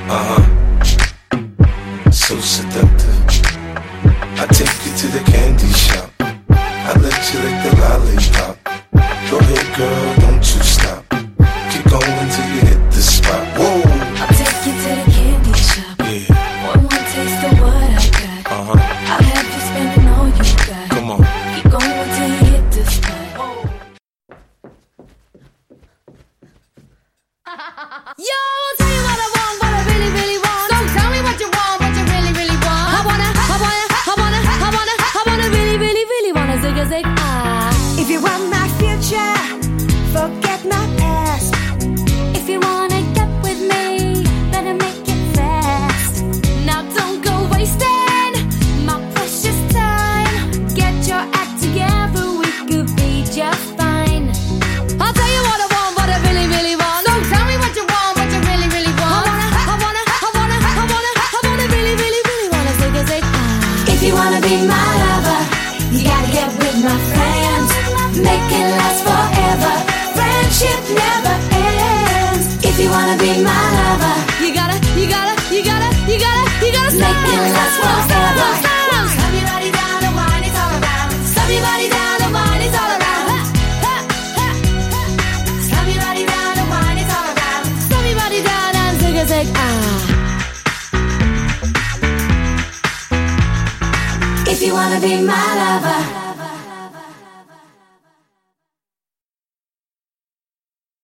So seductive. I take you to the candy shop. I let you lick the lollipop. Go ahead, girl, don't you stop. Keep going till you hit the spot. Whoa. I'll take you to the candy shop. Yeah. One taste of what I got. I'll have you spending all you got. Come on. Keep going till you hit the spot. Yo, I'll tell you what I want, what I really, really want. So tell me what you want, what you really, really want. I wanna really, really, really wanna zig a zig ah. If you want my future, forget my past. If you wanna get with me, better make it fast. Now don't go wasting my precious time. Get your act together, we could be just fine. I'll tell you what I want, what I really, really want. So tell me what you want, what you really, really want. I wanna really, really, really wanna zig a zig ah. If you wanna be my lover, you gotta get with my friends. Make it last forever. Friendship never ends. If you wanna be my lover, you gotta make it last forever. Stop your body down and wine, it's all around. Stop your body down and wine, it's all around. Stop your body down and wine, it's all around. Stop your body down and zig a zig ah. If you wanna be my lover,